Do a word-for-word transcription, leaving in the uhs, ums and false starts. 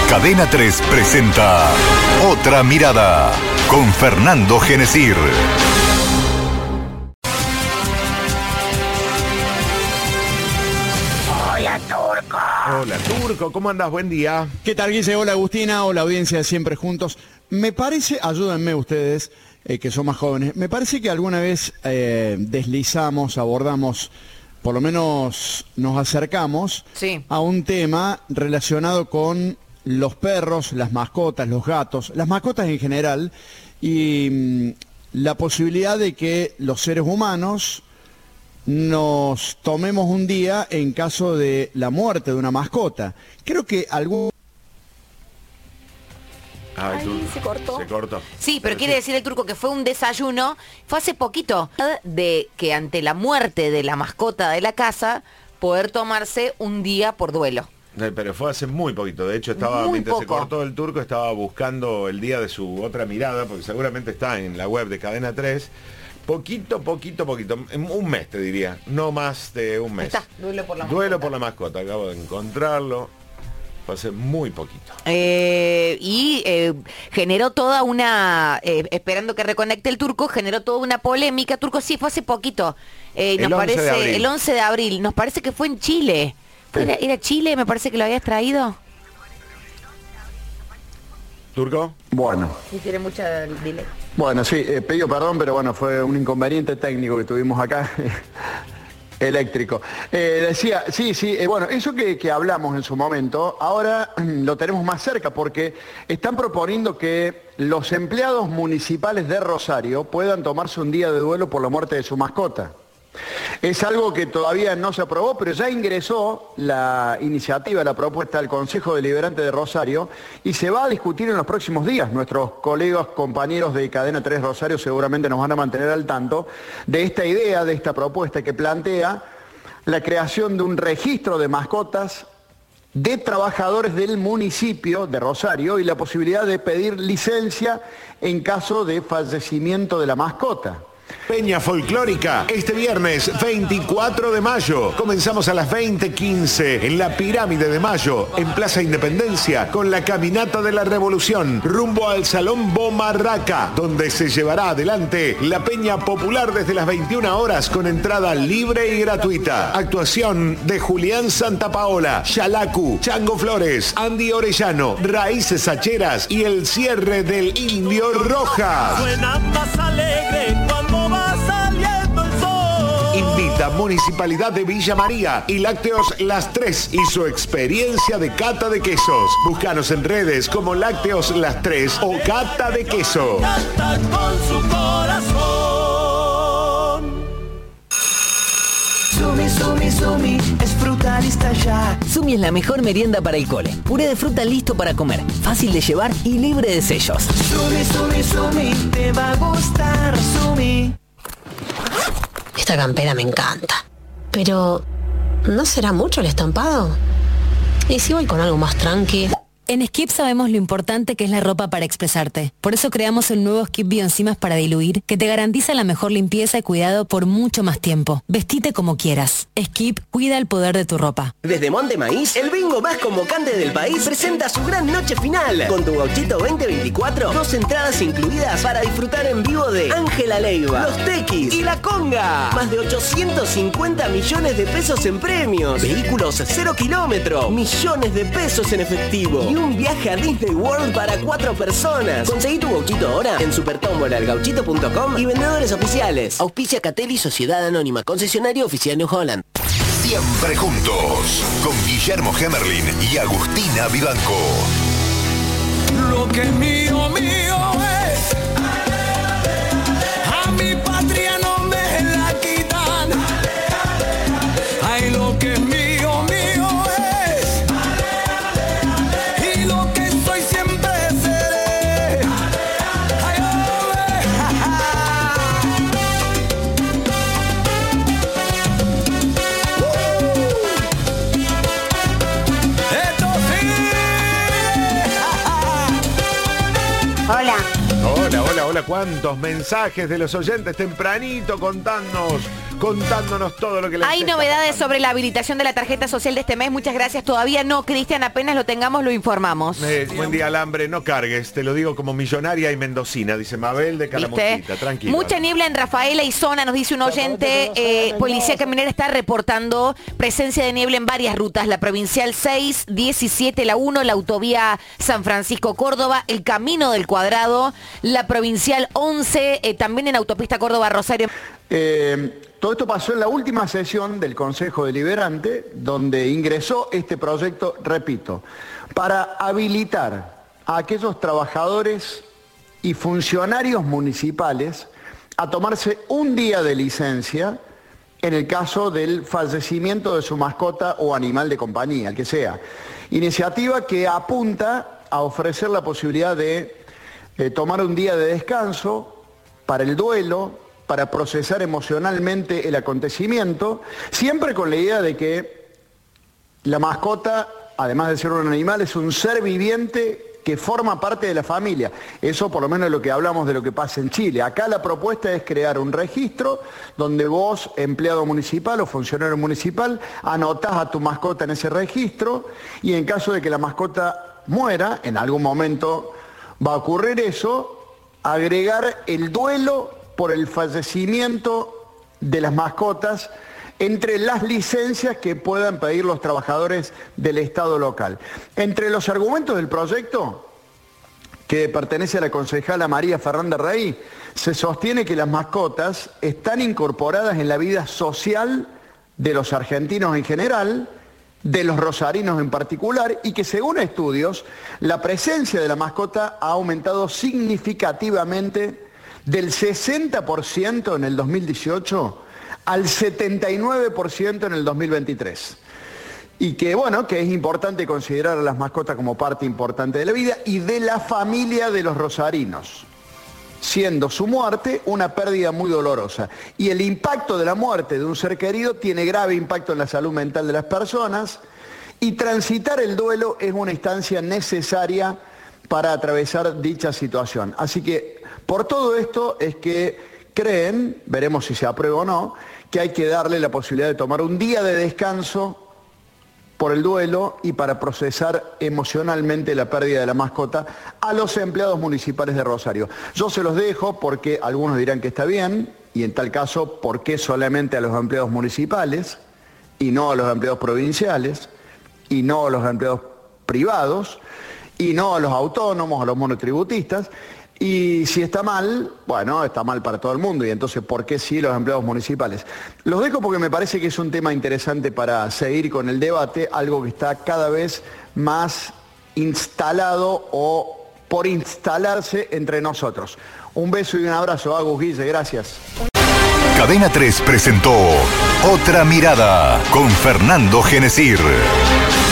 Cadena tres presenta Otra Mirada con Fernando Genesir. Hola, Turco. Hola, Turco, ¿cómo andas? Buen día. ¿Qué tal, Guise? Hola, Agustina. Hola, audiencia de Siempre Juntos. Me parece, ayúdenme ustedes, eh, que son más jóvenes, me parece que alguna vez eh, deslizamos, abordamos, por lo menos nos acercamos sí. a un tema relacionado con los perros, las mascotas, los gatos, las mascotas en general, y mmm, la posibilidad de que los seres humanos nos tomemos un día en caso de la muerte de una mascota. Creo que algún... Ay, Ay, Turco, se cortó. Se cortó. Sí, pero, pero quiere sí. decir el Turco que fue un desayuno, fue hace poquito, de que ante la muerte de la mascota de la casa, poder tomarse un día por duelo. Eh, Pero fue hace muy poquito. De hecho, estaba Muy mientras se poco. cortó el Turco, estaba buscando el día de su Otra Mirada, porque seguramente está en la web de Cadena tres. Poquito, poquito, poquito. En un mes, te diría. No más de un mes. Ahí está, duelo por la Duelo mascota. por la mascota. Acabo de encontrarlo. Fue hace muy poquito. Eh, y eh, generó toda una, eh, esperando que reconecte el Turco, generó toda una polémica. Turco, sí, fue hace poquito. Eh, El nos once de parece abril. el once de abril. Nos parece que fue en Chile. ¿Era, era Chile? Me parece que lo habías traído. ¿Turco? Bueno, Sí, tiene mucha delay. bueno, sí, eh, pido perdón, pero bueno, fue un inconveniente técnico que tuvimos acá, eléctrico. Eh, decía, sí, sí, eh, bueno, eso que, que hablamos en su momento, ahora lo tenemos más cerca porque están proponiendo que los empleados municipales de Rosario puedan tomarse un día de duelo por la muerte de su mascota. Es algo que todavía no se aprobó, pero ya ingresó la iniciativa, la propuesta del Consejo Deliberante de Rosario y se va a discutir en los próximos días. Nuestros colegas, compañeros de Cadena tres Rosario seguramente nos van a mantener al tanto de esta idea, de esta propuesta que plantea la creación de un registro de mascotas de trabajadores del municipio de Rosario y la posibilidad de pedir licencia en caso de fallecimiento de la mascota. Peña Folclórica, este viernes veinticuatro de mayo. Comenzamos a las veinte quince en la Pirámide de Mayo, en Plaza Independencia, con la Caminata de la Revolución, rumbo al Salón Bomarraca, donde se llevará adelante la Peña Popular desde las veintiuna horas con entrada libre y gratuita. Actuación de Julián Santapaola, Xalacu, Chango Flores, Andy Orellano, Raíces Hacheras y el cierre del Indio Rojas. Suena más alegre cuando va saliendo el sol. Invita Municipalidad de Villa María y Lácteos Las Tres y su experiencia de cata de quesos. Búscanos en redes como Lácteos Las Tres o Cata de Queso. Canta con su corazón. Sumi, Sumi, Sumi, es frutalista ya. Sumi es la mejor merienda para el cole. Puré de fruta listo para comer, fácil de llevar y libre de sellos. Sumi, Sumi, Sumi, te va a gustar, Sumi. Esta campera me encanta. Pero, ¿no será mucho el estampado? ¿Y si voy con algo más tranqui? En Skip sabemos lo importante que es la ropa para expresarte. Por eso creamos el nuevo Skip Bioenzimas para diluir, que te garantiza la mejor limpieza y cuidado por mucho más tiempo. Vestite como quieras. Skip cuida el poder de tu ropa. Desde Monte Maíz, el bingo más convocante del país presenta su gran noche final. Con tu gauchito veinte veinticuatro, dos entradas incluidas para disfrutar en vivo de Ángela Leiva, Los Tequis y La Conga. Más de ochocientos cincuenta millones de pesos en premios. Vehículos cero kilómetro. Millones de pesos en efectivo. Y un viaje a Disney World para cuatro personas. Conseguí tu gauchito ahora en supertómbola el gauchito punto com y vendedores oficiales. Auspicia Catel Sociedad Anónima, concesionario oficial New Holland. Siempre juntos, con Guillermo Hemerlin y Agustina Vivanco. Lo que es mío, mío es. A mi patria no me la quitan. Ay, lo que es mío, mío es. Y lo que soy siempre seré. Ay, ole, ja, ja. Uh. Esto sí. Ja, ja. Ay, hola, hola, hola. ¿Cuántos mensajes de los oyentes tempranito contándonos, contándonos todo lo que les Hay está novedades pasando? sobre la habilitación de la tarjeta social de este mes. Muchas gracias. Todavía no, Cristian. Apenas lo tengamos, lo informamos. Eh, buen día, Alambre. No cargues. Te lo digo como millonaria y mendocina, dice Mabel de Calamuchita. Tranquilo. Mucha niebla en Rafaela y zona, nos dice un oyente. Eh, Policía Caminera está reportando presencia de niebla en varias rutas. La provincial seis, diecisiete, la uno, la autovía San Francisco-Córdoba, el Camino del Cuadrado, la provincial once, eh, también en autopista Córdoba-Rosario. Eh, todo esto pasó en la última sesión del Consejo Deliberante, donde ingresó este proyecto, repito, para habilitar a aquellos trabajadores y funcionarios municipales a tomarse un día de licencia en el caso del fallecimiento de su mascota o animal de compañía, el que sea. Iniciativa que apunta a ofrecer la posibilidad de eh, tomar un día de descanso para el duelo, para procesar emocionalmente el acontecimiento, siempre con la idea de que la mascota, además de ser un animal, es un ser viviente que forma parte de la familia. Eso por lo menos es lo que hablamos de lo que pasa en Chile. Acá la propuesta es crear un registro donde vos, empleado municipal o funcionario municipal, anotás a tu mascota en ese registro y en caso de que la mascota muera, en algún momento va a ocurrir eso, agregar el duelo por el fallecimiento de las mascotas entre las licencias que puedan pedir los trabajadores del Estado local. Entre los argumentos del proyecto, que pertenece a la concejala María Fernanda Rey, se sostiene que las mascotas están incorporadas en la vida social de los argentinos en general, de los rosarinos en particular, y que según estudios, la presencia de la mascota ha aumentado significativamente del sesenta por ciento en el dos mil dieciocho al setenta y nueve por ciento en el dos mil veintitrés. Y que bueno, que es importante considerar a las mascotas como parte importante de la vida y de la familia de los rosarinos, siendo su muerte una pérdida muy dolorosa. Y el impacto de la muerte de un ser querido tiene grave impacto en la salud mental de las personas, y transitar el duelo es una instancia necesaria para atravesar dicha situación. Así que por todo esto es que creen, veremos si se aprueba o no, que hay que darle la posibilidad de tomar un día de descanso por el duelo y para procesar emocionalmente la pérdida de la mascota a los empleados municipales de Rosario. Yo se los dejo porque algunos dirán que está bien, y en tal caso, ¿por qué solamente a los empleados municipales y no a los empleados provinciales y no a los empleados privados y no a los autónomos, a los monotributistas? Y si está mal, bueno, está mal para todo el mundo, y entonces, ¿por qué sí los empleados municipales? Los dejo porque me parece que es un tema interesante para seguir con el debate, algo que está cada vez más instalado o por instalarse entre nosotros. Un beso y un abrazo, Agus, Guille, gracias. Cadena tres presentó Otra Mirada con Fernando Genesir.